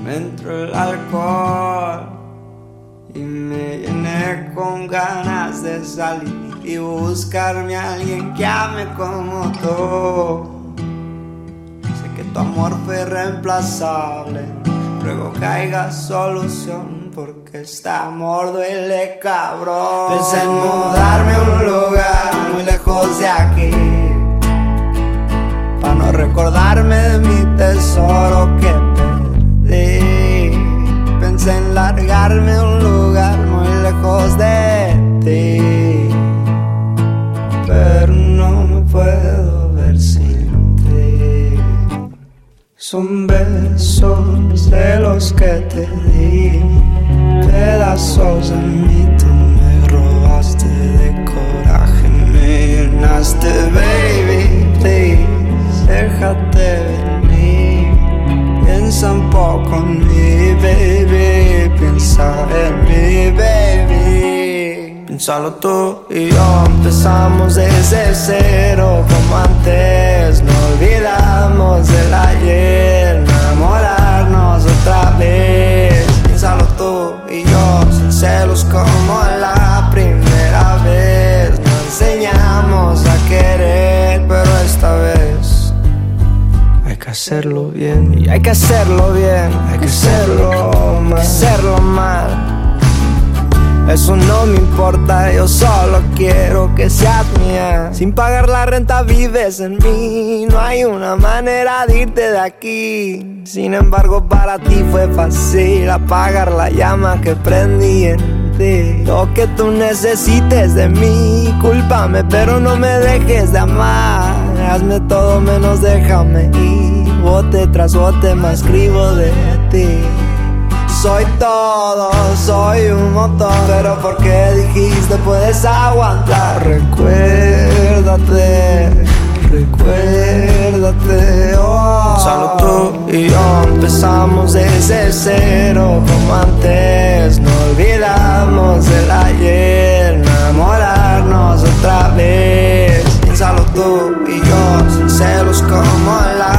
me entró el alcohol y me llené con ganas de salir y buscarme a alguien que ame como tú. Sé que tu amor fue irreemplazable, luego caiga solución porque este amor duele, cabrón. Pensé en mudarme a un lugar muy lejos de aquí, para no recordarme de mi tesoro que perdí. Pensé en largarme a un lugar muy lejos de ti, pero no me puedo ver sin ti. Son besos de los que te di, pedazos de mí, tú me robaste de coraje, me llenaste, baby, please, déjate venir. Piensa un poco en mí, baby, piensa en mí, baby. Piénsalo tú y yo, empezamos desde cero como antes. No olvidamos del ayer, enamorarnos otra vez. Piénsalo tú y yo, sin celos como la primera vez. Nos enseñamos a querer, pero esta vez hay que hacerlo bien. Y hay que hacerlo bien, hay que hacerlo mal, hay que hacerlo mal. Eso no me importa, yo solo quiero que seas mía. Sin pagar la renta vives en mí, no hay una manera de irte de aquí. Sin embargo para ti fue fácil apagar la llama que prendí en ti. Lo que tú necesites de mí, cúlpame pero no me dejes de amar. Hazme todo menos déjame ir, bote tras bote me escribo de ti. Soy todo, soy un montón, pero ¿por qué dijiste puedes aguantar? Recuérdate, recuérdate, oh. Solo tú y yo empezamos desde cero como antes. No olvidamos del ayer, enamorarnos otra vez. Piénsalo tú y yo, sin celos como la